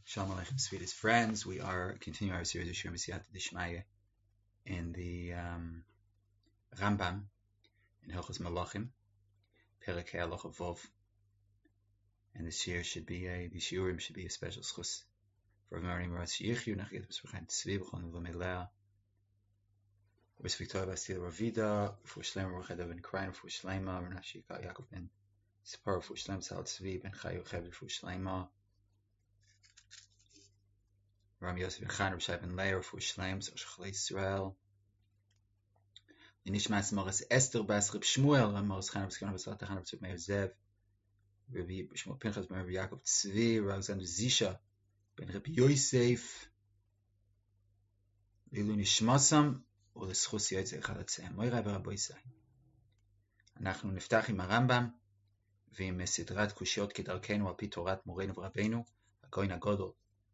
Shalom Aleichem, sweetest friends. We are continuing our series of Shir B'Siyata D'Shmaya in the Rambam in Hilchos Malachim, Perek Halacha Vov, and this year should be the shiurim should be a special schus for Mary Maras Yichyu Nachget B'Svachem Tzvi B'Chon V'Melea. We're Victoria Bastila Ravida for Shlomo Rochadav Ben Krain for Shlomo Renashi Yaakov Ben Sipar for Shlomo Sal Tzvi Ben Chayu Chavir for Shlomo. Ram Yosef Ben Chan, Rishai Ben Leir, for Shleim, Zoshchalei Yisrael. Nishmas Moras Esther Bas Reb Shmuel, Ram Moras Chan, Reb Basat Chan, Reb Meir Zev, Rabbi Shmuel Pinchas Ben Rabbi Yaakov Tzvi, Rav Alexander Zisha Ben Rabbi Yosef, Lilu Nishmasam, ולזכוס יועצי אחד עצם. מוירה ורבו ישי. אנחנו נפתח עם הרמב"ם, ועם סדרת קושיות כדרכנו על פי תורת מורנו ורבינו, הכהן הגדול,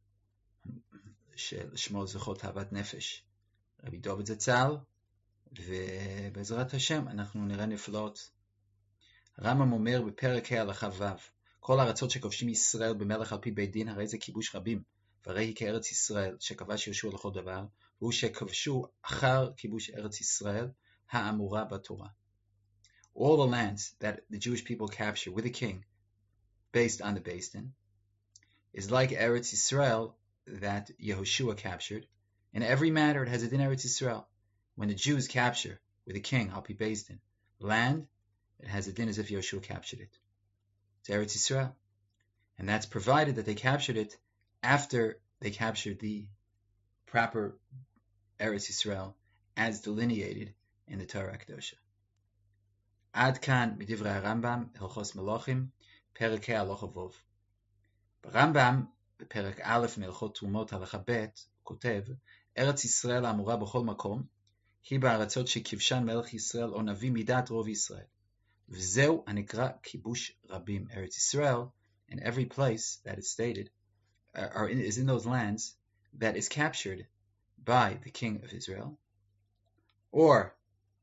ששמו זכות אהבת נפש, רבי דוד זצ"ל, ובעזרת השם אנחנו נראה נפלאות. הרמב"ם אומר בפרק הלכה ו' כל הארצות שכובשים ישראל במלך על פי בית דין, הרי זה כיבוש רבים, והרי היא כארץ ישראל שכבש יהושע לכל דבר, והוא שכבשו אחר כיבוש ארץ ישראל האמורה בתורה. All the lands that the Jewish people capture with a king based on the Beis Din is like Eretz Yisrael that Yehoshua captured. In every matter, it has a din Eretz Yisrael. When the Jews capture with a king, Al Pi Beis Din, land, it has a din as if Yehoshua captured it. It's Eretz Yisrael. And that's provided that they captured it after they captured the proper Eretz Yisrael as delineated in the Torah Kedosha. Ad kan midivrei Rambam, Hilchos Malachim, Perek Halacha Vov. Rambam, בפרק א' מהלכות תרומות הלכה ב' כותב ארץ ישראל האמורה בכל מקום היא בארצות שכבשן מלך ישראל או נביא מידת רוב ישראל וזהו הנקרא כיבוש רבים. Eretz Israel and every place that is stated is in those lands that is captured by the king of Israel or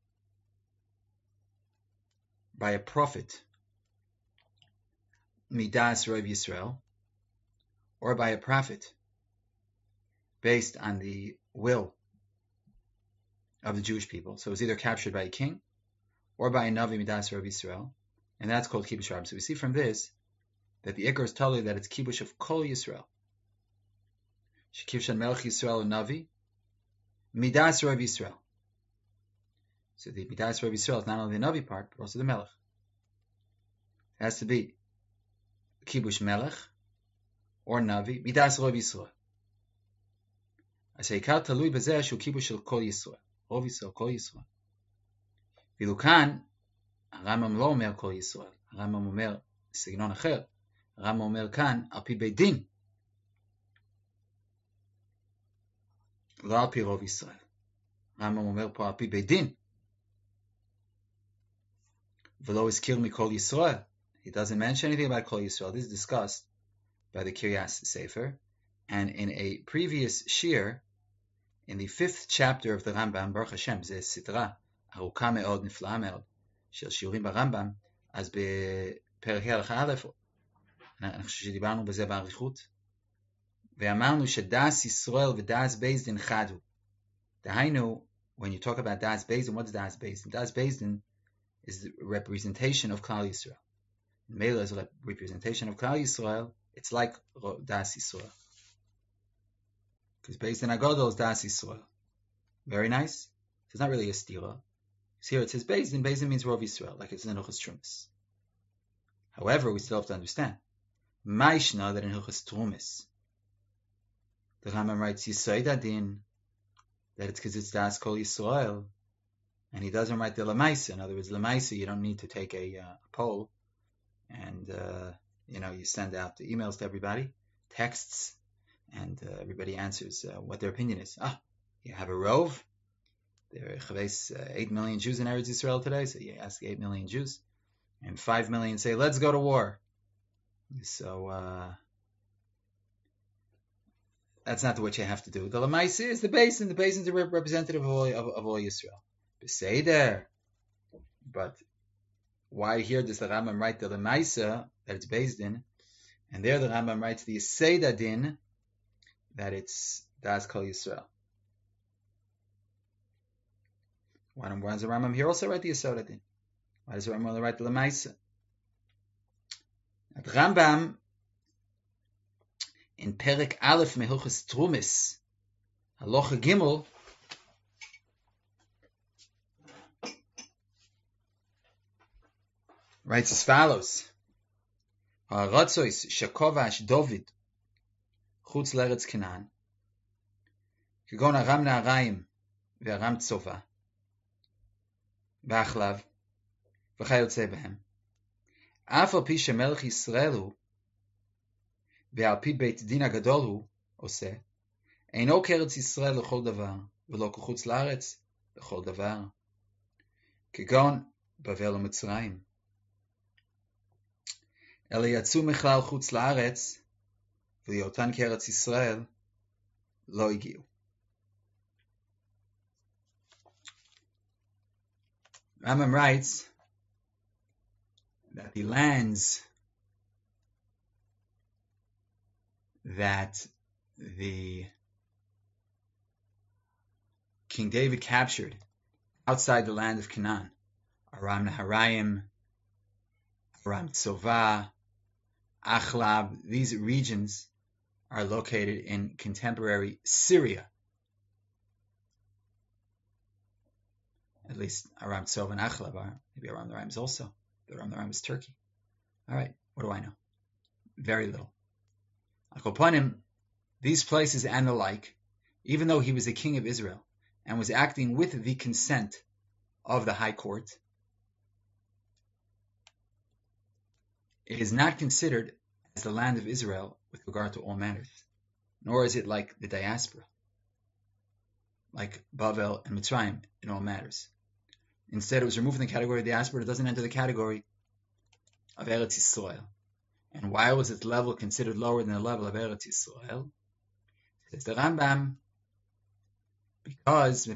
by a prophet midas rov Yisrael or by a prophet based on the will of the Jewish people. So it was either captured by a king or by a Navi Midas Rov Yisrael, and that's called Kibush Rabim. So we see from this that the Ikar is totally that it's Kibush of Kol Yisrael. Shekivshan Melech Yisrael Navi, Midas Rov Yisrael. So the Midas Rov Yisrael is not only the Navi part, but also the Melech. It has to be Kibush Melech, or Navi, Midas Rov Yisrael. אז העיקר תלוי בזה שהוא כיבוש של כל ישראל. רוב ישראל, כל ישראל. ואילו כאן, הרמב"ם לא אומר כל ישראל. הרמב"ם אומר סגנון אחר. הרמב"ם אומר כאן, על פי בית דין. לא על פי רוב ישראל. הרמב"ם אומר פה על פי בית דין. ולא הזכיר מכל ישראל. He doesn't mention anything about כל ישראל. This is discussed by the Kiryas Sefer, and in a previous shir, in the 5th chapter of the Rambam, Baruch Hashem, זה סדרה ארוכה מאוד, נפלאה מאוד, של שיעורים ברמב"ם, אז בפרק הלכה א', אני חושב שדיברנו בזה באריכות, ואמרנו שדאס ישראל ודאס בייס דין חדו. דהיינו, when you talk about דאס בייס דין, what's דאס בייס דין? דאס בייס דין is the representation of Klal Yisrael. Mela is a representation of Klal Yisrael. It's like Das Yisrael. Because based on Agadol is Das Yisrael. Very nice. So it's not really a stila. Because here it says based in means Rov Yisrael, like it's in Hilchos Trumis. However, we still have to understand. Maishna that in Hilchos Trumis, the Rambam writes Yisoid Adin, that it's because it's Das Kol Yisrael, and he doesn't write the Lamaisa. In other words, Lamaisa, you don't need to take a poll, and you send out the emails to everybody, texts, and everybody answers what their opinion is. You have a rov. There are 8 million Jews in Eretz Yisrael today, so you ask 8 million Jews, and 5 million say, let's go to war. So that's not what you have to do. The Lamaisa is the basin. The basin is a representative of all Yisrael. Beseder. But why here does the Rambam write the Lamaisa that it's based in, and there the Rambam writes the Yeseda Din that it's Das Kol Yisrael. Why does the Rambam here also write the Yesod Din? Why does the Rambam only write the Lemaisa? The Rambam in Perek Aleph Mehilchos Trumis, Halacha Gimel, writes as follows: Ha'ratzois shekovash David chutz l'eretz Canaan, kegon Aram Na'arayim ve'Aram Tzova ve'Achlav v'chayotze behem, af al pi shemelech Yisrael hu ve'al pi beit din hagadol hu oseh, eino keretz Yisrael l'chol davar ve'lo k'chutz l'eretz l'chol davar, kegon Bavel u'Mitzrayim. אלא יצאו מכלל חוץ לארץ, ולהיותן כארץ ישראל, לא הגיעו. Rambam writes that the lands that the King David captured outside the land of Canaan, Aram Naharaim, Aram Tzova, Achlab, these regions are located in contemporary Syria. At least Aram Tzova and Achlab are. Maybe Aram Naharaim is also. But Aram Naharaim is Turkey. All right, what do I know? Very little. Akoponim, these places and the like, even though he was a king of Israel and was acting with the consent of the high court, it is not considered as the land of Israel with regard to all matters, nor is it like the diaspora, like Bavel and Mitzrayim in all matters. Instead, it was removed from the category of diaspora. It doesn't enter the category of Eretz Yisrael. And why was its level considered lower than the level of Eretz Yisrael? Says the Rambam, because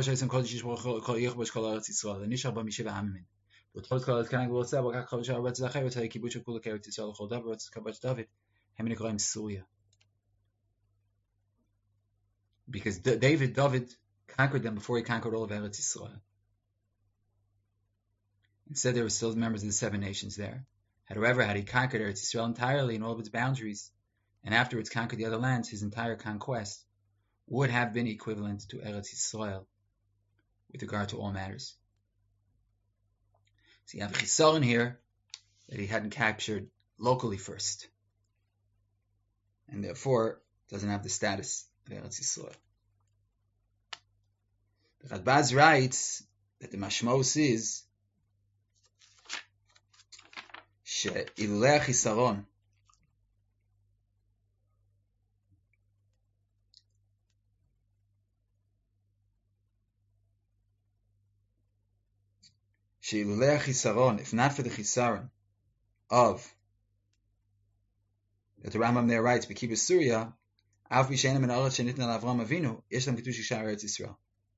because David conquered them before he conquered all of Eretz Yisrael. Instead, there were still members of the 7 nations there. However, had he conquered Eretz Yisrael entirely in all of its boundaries, and afterwards conquered the other lands, his entire conquest would have been equivalent to Eretz Yisrael with regard to all matters. So you have a chisaron here that he hadn't captured locally first, and therefore doesn't have the status of Eretz Yisrael. The Radbaz writes that the mashmos is she'ilulei chisaron if not for the chisaron of that the Rambam there writes, B'kibbutz Surya, Av b'shenim min ha'aretz shenitna l'Avram Avinu, yesh lam kedush yishar Eretz Yisrael.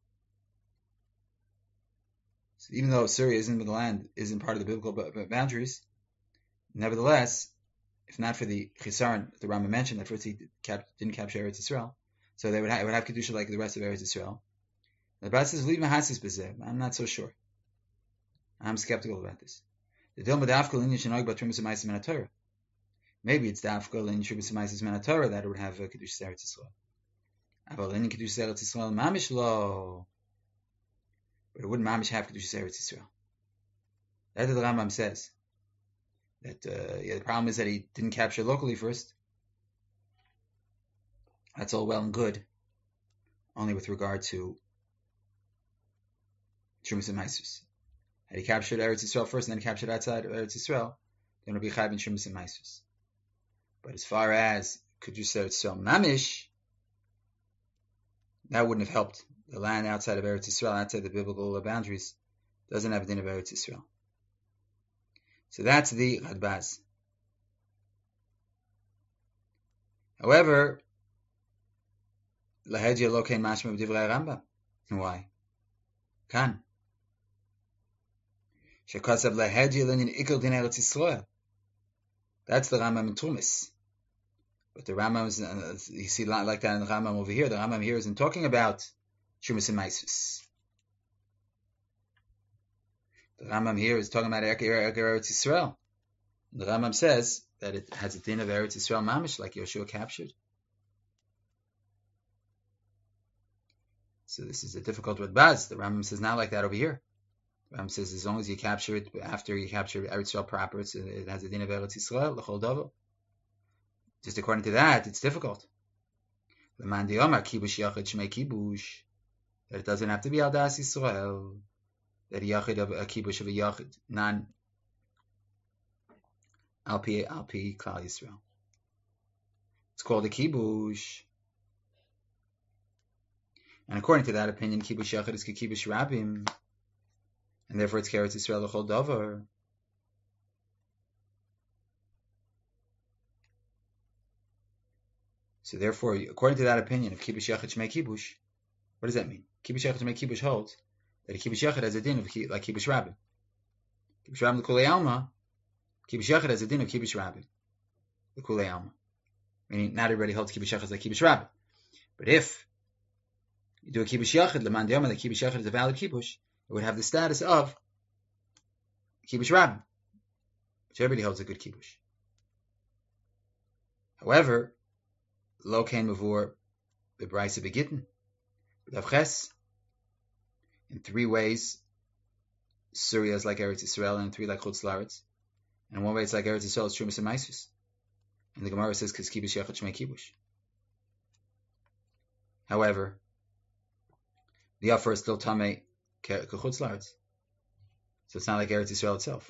So even though Syria isn't the land, isn't part of the biblical boundaries, nevertheless, if not for the chisaron that the Rambam mentioned, that first he didn't capture Eretz Yisrael, so they would have kedusha like the rest of Eretz Yisrael. The Bas says, "Leave mahasis b'zeh." I'm not so sure. I'm skeptical about this. The Dilma Dafkal in Yishanoig Batrumas Maisim and Torah. Maybe it's Dafkal in Trumas Maisim and Torah that it would have kedusha Eretz Yisrael. Aval in kedusha Eretz Yisrael mamish lo, but it wouldn't mamish have kedusha Eretz Yisrael. That's what the Rambam says. That the problem is that he didn't capture locally first. That's all well and good, only with regard to Trumas and Maisus. Had he captured Eretz Yisrael first and then captured outside of Eretz Yisrael, then it would be Chayv in Trumas and Maisus. But as far as kedusha Eretz Yisrael mamish, that wouldn't have helped. The land outside of Eretz Yisrael, outside the biblical boundaries, doesn't have a din of Eretz Yisrael. So that's the Radbaz. However, lahedya lo kein mashma b'divrei Rambam. Why? Kan. Shekasav lahedya l'nin ikal din Eretz Yisrael. That's the Rambam in Tumis. But the Rambam is, you see, like that in the Rambam over here. The Rambam here isn't talking about Trumas and Maisus. The Rambam here is talking about Eretz Yisrael. The Rambam says that it has a din of Eretz Yisrael mamish, like Yoshua captured. So this is a difficult with Baz. The Rambam says not like that over here. The Rambam says as long as you capture it after you capture Eretz Yisrael proper, it has a din of Eretz Yisrael, l'chol davar. Just according to that, it's difficult. L'man di'omar kibush yachid shmei kibush. That it doesn't have to be al das Yisrael. That a yachid of a kibush of a yachid, non alpi klal Yisrael. It's called a kibush. And according to that opinion, kibush yachid is kibush rabim, and therefore it's Eretz Yisrael l'chol davar. So therefore, according to that opinion of kibush yachid shmei kibush, what does that mean? Kibush yachid shmei kibush holds that a kibush yachid has a din of like kibush rabim. Kibush rabim l'kulei alma. Kibush yachid has a din of kibush rabim l'kulei alma. Meaning, not everybody holds kibush yachid like kibush rabim. But if you do a kibush yachid l'man di'omar that kibush yachid is a valid kibush, it would have the status of kibush rabim, which everybody holds a good kibush. However, lo kain mavur b'braisa begitten b'dav ches. In 3 ways, Surya is like Eretz Yisrael, and in 3 like Chutz La'aretz. And in 1 way, it's like Eretz Yisrael, it's Trumas and Maisus. And the Gemara says, "Kis kibush yachid shmei kibush." However, the offer is still tamei k'Chutz La'aretz, so it's not like Eretz Yisrael itself.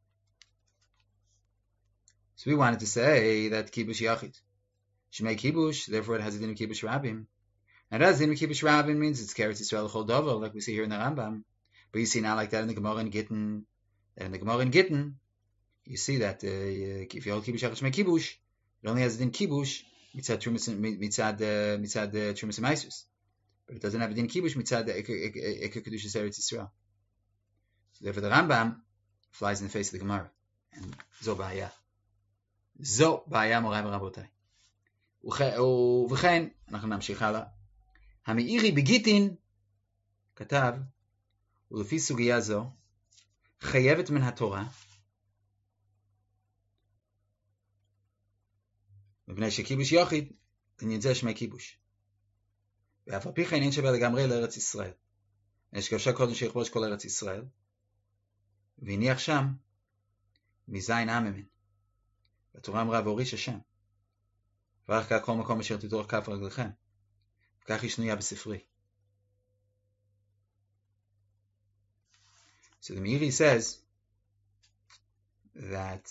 So we wanted to say that kibush yachid shmei kibush, therefore it has a din of kibush rabim. And as din of kibush rabim means it's Eretz Yisrael l'chol davar, like we see here in the Rambam. But you see not like that in the Gemara in Gittin. That in the Gemara in Gittin, you see that if you hold kibush yachid shmei kibush, it only has a din kibush mitzad trumas and maisus, but it doesn't have a din kibush mitzad eker kedushas Eretz Yisrael. So therefore, the Rambam flies in the face of the Gemara, and zo ba'aya morai v'rabotai. ובכן, אנחנו נמשיך הלאה. המאירי בגיטין כתב, ולפי סוגיה זו, חייבת מן התורה, מפני שכיבוש יחיד, עניין זה שמי כיבוש. ואף על פי כן עניין שווה לגמרי לארץ ישראל. יש כבשה קודם שיכבוש כל ארץ ישראל, והניח שם מזין עממן. והתורה אמרה, והוריש השם. ואך כך כל מקום אשר תדרוך כף רגליכם. וכך היא שנויה בספרי. So the Meiri says that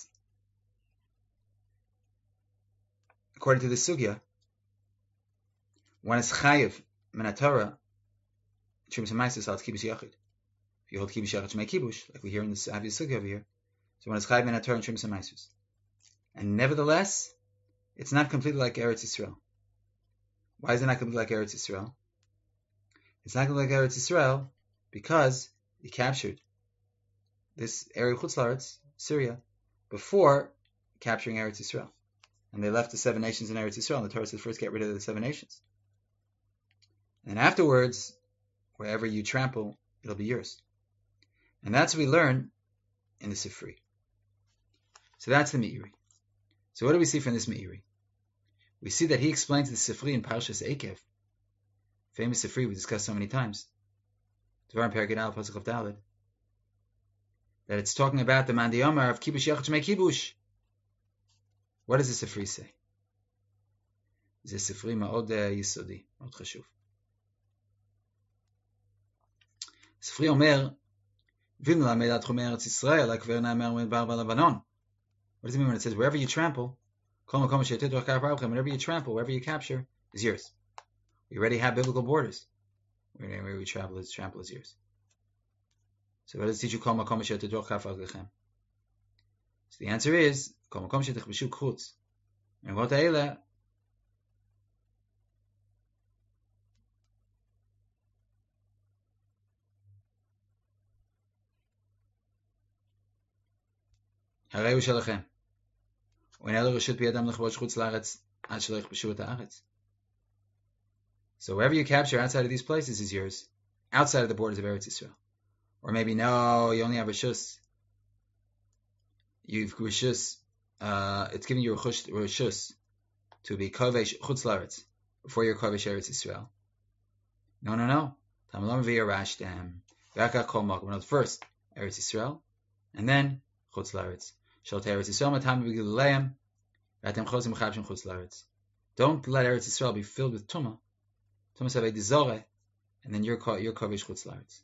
according to the Sugya, one is chayiv min haTorah Trumas and Maisus al kibush yachid. If you hold kibush yachid shmei kibush, like we hear in this obvious Sugya over here, so one is chayiv min haTorah and Trumas and Maisus. And nevertheless, it's not completely like Eretz Yisrael. Why is it not completely like Eretz Yisrael? It's not completely like Eretz Yisrael because he captured this area of Chutz La'aretz, Syria, before capturing Eretz Yisrael. And they left the 7 nations in Eretz Yisrael, and the Torah says first get rid of the 7 nations. And afterwards, wherever you trample, it'll be yours. And that's what we learn in the Sifri. So that's the Meiri. So what do we see from this Meiri? We see that he explains the Sifri in Parshas Eikev, famous Sifri we discussed so many times, Dvarim Perek Al Pasuk of Daled, that it's talking about the Man Di'omar of Kibush Yachid Shmei Kibush. What does the Sifri say? The Sifri Ma'od Yisodi, Ma'od Chashuv. Sifri Omer, Vim Lamed Ad Chumei Eretz Yisrael, like Verna Mer Midbar Lebanon. What does it mean when it says, wherever you trample, wherever you trample, wherever you capture, is yours? We already have biblical borders. Wherever we trample is yours. So what does it teach you? So the answer is, and what הרי הוא שלכם. ואין אלו רשות בידם לכבוש חוץ לארץ So wherever you capture outside of these places is yours, outside of the borders of Eretz Yisrael. Or maybe no, you only have Rishus. You've Rishus, it's giving you Rishus to be Kovesh Chutz Laretz before you're Kovesh Eretz Yisrael. No. Tamalam v'yarashtem. V'akach kol makom. First Eretz Yisrael, and then Chutz Laretz. Shal Eretz Yisrael matam v'giluleim. V'atem chosim v'chavshim Chutz Laretz. Don't let Eretz Yisrael be filled with Tumah. Tumah savei dizore, and then you're Kovesh Chutz Laretz.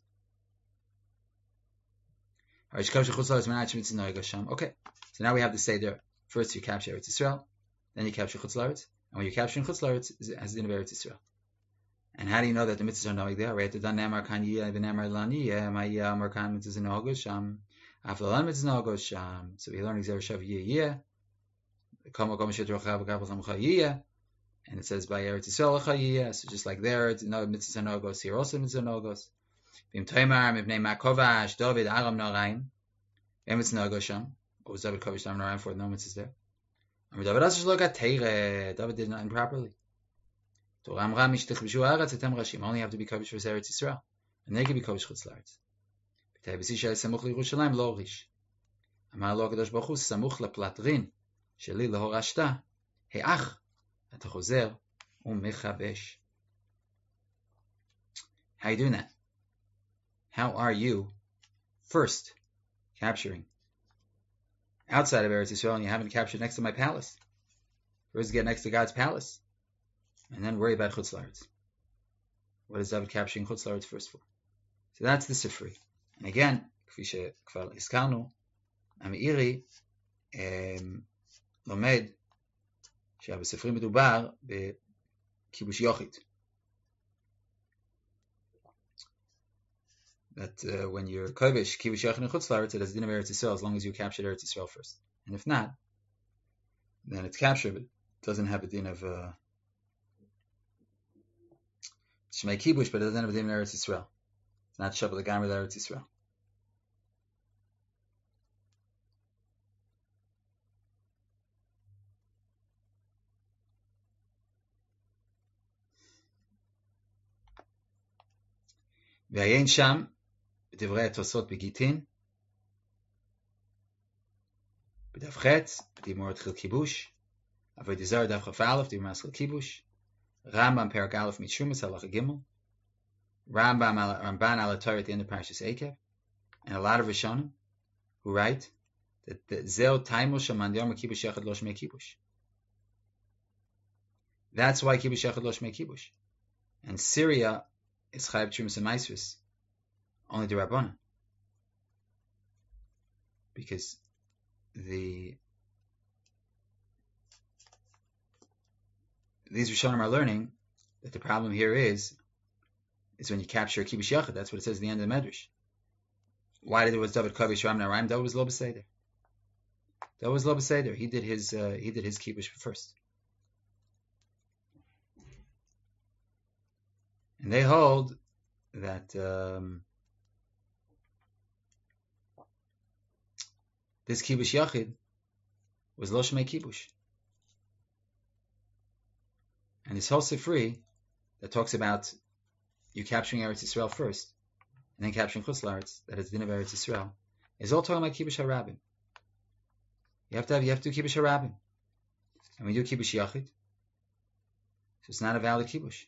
Okay, so now we have the Seder. First you capture Eretz Yisrael, then you capture Chutz Laretz, and when you're capturing Chutz Laretz, as the din of Eretz Yisrael. And how do you know that the mitzvahs are knowing there? Right? The nemar kan yiyah v'nemar lan yiyah, ma yiyah amar kan mitzvahs nogo sham, aflalan mitzvahs nogo sham. So we learn Xer Shav yiyah, kama kama shetrochav v'kabel samcha yiyah, and it says by Eretz Yisrael yiyah. So just like there, no mitzvahs nogos here, also mitzvahs nogos. V'im toimar mivnei makovash David aram naraim, emetz nogo sham. What was David kovash aram naraim for? No mitzvahs there. David also look at teire. David did not improperly. Only have to be Kovish for Eretz Yisrael, and they can be Kovish Chutz Laretz. Samuch LiYerushalayim lo rish. Amar lo Kadosh Baruch Hu samuch laplatrin sheli lehorashta heach ata chozer umechabesh. How are you doing that? How are you first capturing outside of Eretz Yisrael, and you haven't captured next to my palace? First get next to God's palace, and then worry about Chutz Laretz. What is David capturing Chutz Laretz first for? So that's the Sifri. And again, kfi shekvar iskalnu, Amiri lomed שהספרי מדובר בכיבוש יחיד. That when you're kovish kibush yachid in Chutz Laretz, it has din of Eretz Yisrael as long as you captured Eretz Yisrael first. And if not, then it's captured, but it doesn't have a din of Shmei kibush, but it doesn't have a din of Eretz Yisrael. It's not Shabbat Lagamar Eretz Yisrael. ועיין שם בדברי התוספות בגיטין, בדף ח' בדימור התחיל כיבוש, עבוד זר דף כ"א דימור התחיל כיבוש, רמב"ם פרק א' מתשומס הלכה ג', Ramban al Torah at the end of Parashas Eikev, and a lot of Rishonim who write that zeo taimul shaman yom kibush yachad lo shmei kibush. That's why kibush yachad lo shmei kibush. And Syria is chayv trumas and maisrus only the Rabbanan, because these Rishonim are learning that the problem here is when you capture a kibush yachad. That's what it says at the end of the Medrash. Why did it was David Kovish Ram Naraim? David was lo b'seder. David was lo b'seder. He did his kibush first. And they hold that this kibush yachid was lo shmei kibush. And this whole sifri that talks about you capturing Eretz Yisrael first, and then capturing Chutz Laretz, that is the din of Eretz Yisrael, is all talking about kibush harabim. You have to do kibush harabim, and we do kibush yachid, so it's not a valid kibush.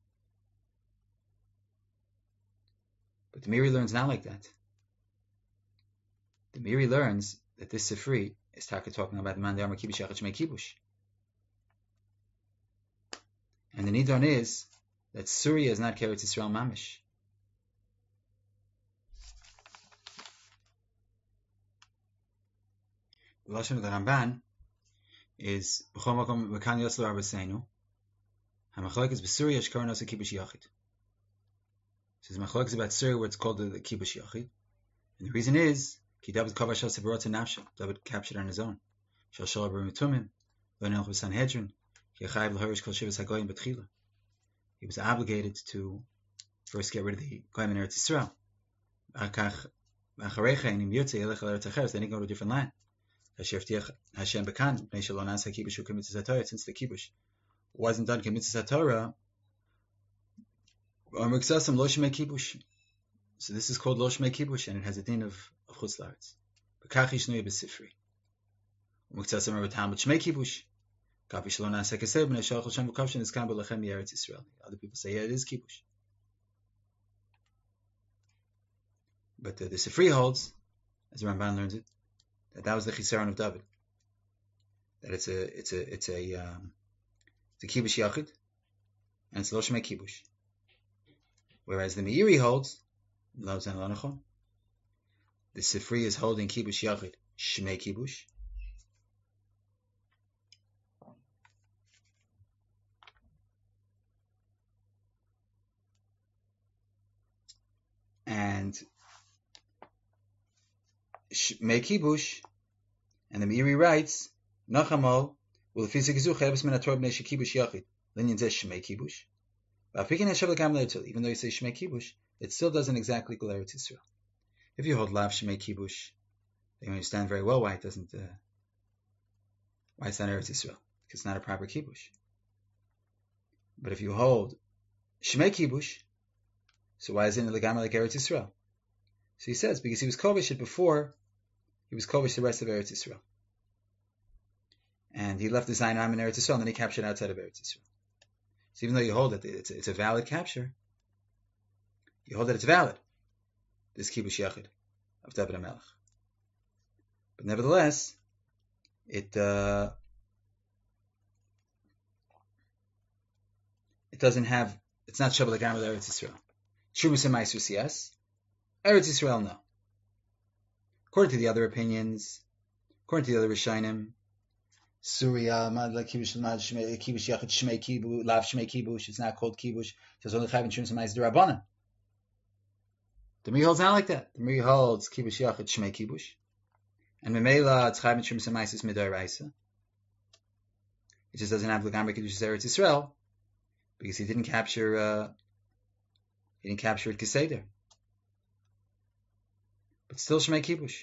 But the Miri learns not like that. The Miri learns that this sifri is talking about the man the Amar kibush yachid shmei kibush, and the nidon is that Surya is not Eretz Yisrael mamish. The lashon of the Ramban is b'chol makom v'kan yoslo arbaseinu hamachlokes b'Surya shkar nosa kibush yachid. So the machlokes about Surya where it's called the kibush yachid, and the reason is ki David kavash al severot nafsho. David captured on his own. Shal shol b'mitumim lo nelch b'sanhedrin ki chayiv l'horish kol shivas hagoyim b'tchila. He was obligated to first get rid of the Goyim in Eretz Yisrael. Then he go to a different land. Hashem bekan b'nei shelo nasa kibush u'kemitzvah Torah. Since the kibush wasn't done kemitzvah Torah, or muksasim lo shmei kibush. So this is called lo shmei kibush, and it has a din of chutz la'aretz. B'kach yishnuya b'sifri. Muksasim are b'tam shmei kibush. Kafi shelo nasa keseh b'nei shelo Hashem v'kavshin is kan b'lechem yeretz Yisrael. Other people say, yeah, it is kibush. But the Sifri holds, as the Ramban learns it, that was the chisaron of David. That it's a kibush yachid, and it's lo shmei kibush. Whereas the Meiri holds, the Sifri is holding kibush yachid shmei kibush, and shmei kibush, and the Meiri writes, Nachamo will fizik zuch ebes min atorah b'nei shekibush yachid linyan zeh shmei kibush. Even though you say shmei kibush, it still doesn't exactly go Eretz Yisrael. If you hold lav shmei kibush, then you understand very well why it doesn't. Why it's not Eretz Yisrael, because it's not a proper kibush. But if you hold shmei kibush, so why isn't it legamar like Eretz Yisrael? So he says because he was kovish it before he was kovish the rest of Eretz Yisrael, and he left the Zayin Am in Eretz Yisrael, and then he captured outside of Eretz Yisrael. So even though you hold that it's a valid capture, you hold that it's valid, this kibush yachid of David HaMelech. But nevertheless, it doesn't have, it's not Shabbat Lagam with Eretz Yisrael. Trumas and Maisus, yes. Eretz Yisrael, no. According to the other opinions, according to the other Rishonim, Surya, kibush yachid shmei kibush, lav shmei kibush. It's not called kibush. It's only chayv and trumas and ma'is d'Rabbanan. The Meiri holds not like that. The Meiri holds kibush yachid shmei kibush, and memela it's chayv and trumas and ma'is midoraisa. It just doesn't have l'gamar kibush Eretz Yisrael because he didn't capture it keseder. But still shmei kibush.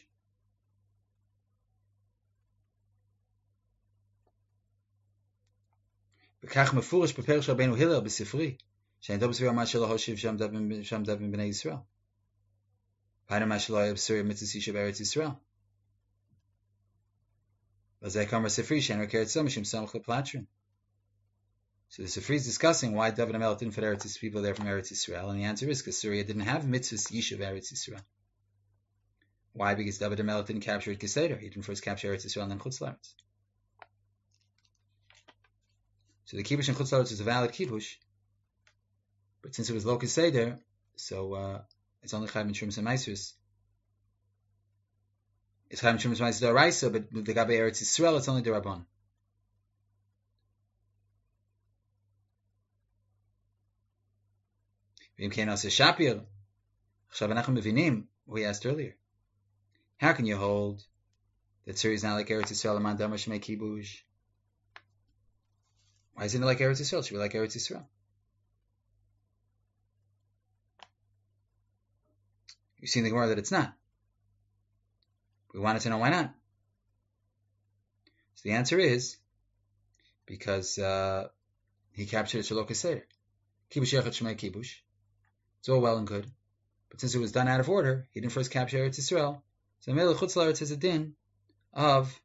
וכך מפורש בפרש רבנו הלל בספרי, שאין דו בסביר מה שלא הושיב שם דבים בני ישראל. פעם מה שלא היה בסביר מצווה אישה בארץ ישראל. וזה כאמר ספרי שאין רק ארץ ישראל משום סמך לפלטרין. So the Sifri is discussing why David HaMelech didn't fit Eretz people there from Eretz Yisrael, and the answer is because Syria didn't have mitzvahs Yishuv Eretz Yisrael. Why? Because David HaMelech didn't capture it Keseder. He didn't first capture Eretz Yisrael and then Chutz La'aretz. So the kibush in Chutz La'aretz is a valid kibush, but since it was lo Keseder, so it's only chayv Trumas and Maisus. It's chayv Trumas and Maisus d'Oraisa, but the Gabe Eretz Yisrael, it's only d'Rabban. We asked earlier, how can you hold that Syria is not like Eretz Yisrael? Aman Damar Shmei Kibush. Why isn't it like Eretz Yisrael? It should be like Eretz Yisrael. You've seen the Gemara that it's not. We wanted to know why not. So the answer is because he captured it Shalok Seder. Kibush Yachad Shmei Kibush. It's all well and good. But since it was done out of order, he didn't first capture Eretz Yisrael. So Melech Chutz La'aretz has a din of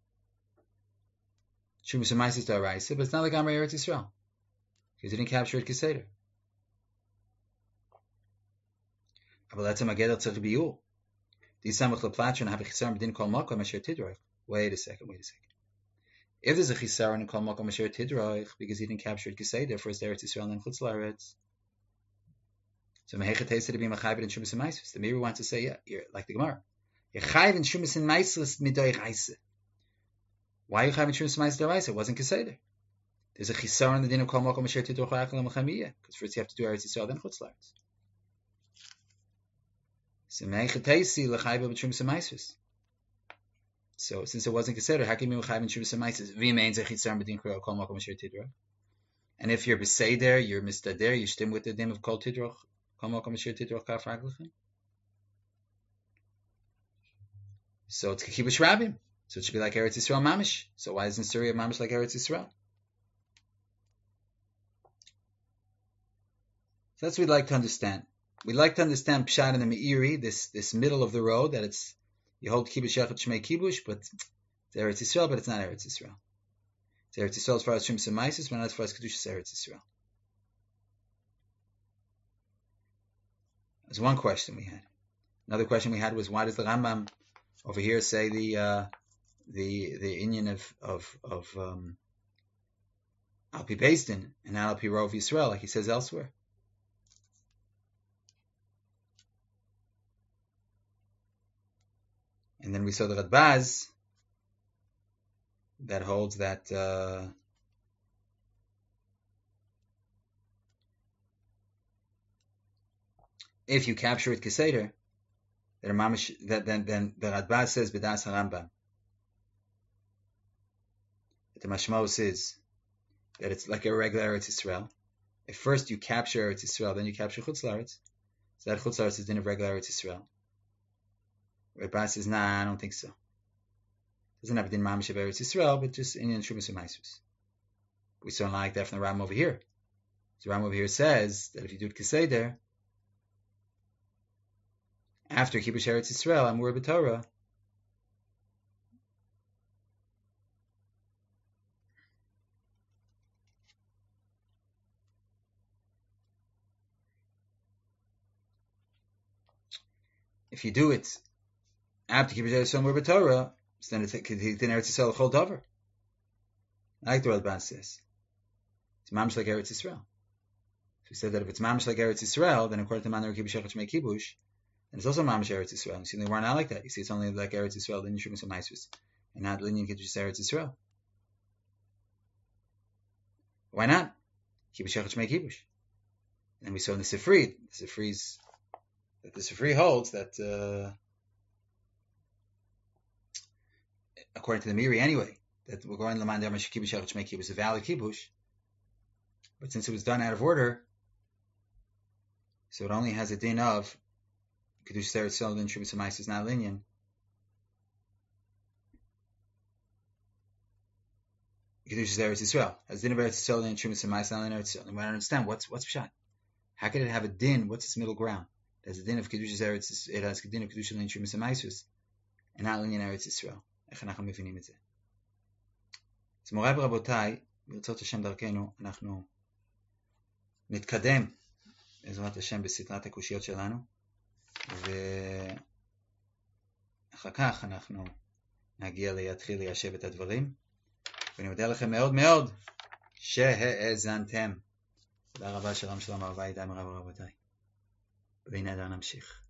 Trumas and Maisus d'Oraisa, but it's not like Amrei Eretz Yisrael because he didn't capture it Keseder. Wait a second. If there's a chisaron in Kol Makom Asher Tidroich because he didn't capture it Keseder, first Eretz Yisrael and then Chutz La'aretz, so Mehechet Hesed to be Machayv in Trumas and Maisus. The Meiri wants to say, yeah, you're like the Gemara. You're Chayv in Trumas and Maisus midoraisa. Why are you having Trumas Maisus d'Oraisa? It wasn't Keseder. There's a Chisar in the din of Kol Makom Asher Tidroch La'achal L'Mechamiyah, because first you have to do Eretz Yisrael, then Chutz La'aretz. So Meicha Teisi L'Chayva B'Trumas Maisus. So since it wasn't Keseder, how can you be L'Chayva B'Trumas Maisus? V'Mein Ze Chisar B'Din Kol Makom Asher Tidroch. And if you're B'Seder, you're Mistader, you stim with the din of Kol Tidroch, Kol Makom Asher Tidroch Kaf Raglachem. So it's Kibush Rabim. So it should be like Eretz Yisrael Mamish. So why isn't Syria Mamish like Eretz Yisrael? So that's what we'd like to understand. We'd like to understand Pshat in the Meiri, this middle of the road, that it's, you hold Kibush Yechad Shmei Kibush, but it's Eretz Yisrael, but it's not Eretz Yisrael. It's Eretz Yisrael as far as Shimshon Maisus, but not as far as Kedushas Eretz Yisrael. That's one question we had. Another question we had was, why does the Rambam over here say the inyan of Alpi Beis Din and not Alpi Rov Yisrael, like he says elsewhere? And then we saw the Radbaz that holds that if you capture it Keseder, then the Radbaz says B'das HaRambam that the Mashmos is that it's like a regular Eretz Yisrael. If first you capture Eretz Yisrael, then you capture Chutz La'aretz. So that Chutz La'aretz is din of regular Eretz Yisrael. Radbaz says, nah, I don't think so. Doesn't have a din mamish of Eretz Yisrael, but just Inyan Shumas Maisus. We saw like that from the Ram over here. So Ram over here says that if you do it Keseder, after Kibush Eretz Yisrael, Amur B'Torah, if you do it after Kibush Eretz Yisrael, Amur B'Torah, so then it's in Eretz Yisrael Chol Dover. Like the Radbaz says. It's mamish like Eretz Yisrael. So we said that if it's mamish like Eretz Yisrael, then according to Manar Kibush Yechad Shmei Kibush, and it's also mamish Eretz Yisrael. You see, they weren't like that. You see, it's only like Eretz Yisrael, Linyan Shumas Maisus, and not Linyan Kibush Eretz Yisrael. Why not? Kibush Yechad Shmei Kibush. And we saw in the Sifri, the Sifri holds that according to the Miri anyway, that we're going to Laman Dama Kibush Yechad Shmei Kibush, a valid Kibush, but since it was done out of order, so it only has a din of Kedushas Eretz Yisrael and Shumas Maisus, not Linyan. Kedushas Eretz Yisrael has din of Eretz Yisrael and Shumas Maisus, not Eretz Yisrael. And we don't understand what's Pshat. How could it have a din? What's its middle ground? There's a din of Kedushas Eretz Yisrael. It has a din of Kedushas and Shumas Maisus, and not Linyan Eretz Yisrael. איך אנחנו מבינים את זה? אז מוריי ורבותיי, ברצות השם דרכנו, אנחנו נתקדם בעזרת השם בסדרת הקושיות שלנו, ואחר כך אנחנו נגיע להתחיל ליישב את הדברים, ואני מודה לכם מאוד מאוד שהאזנתם. תודה רבה, שלום שלום אהבה ידי מרב ורבותיי. והנה נמשיך.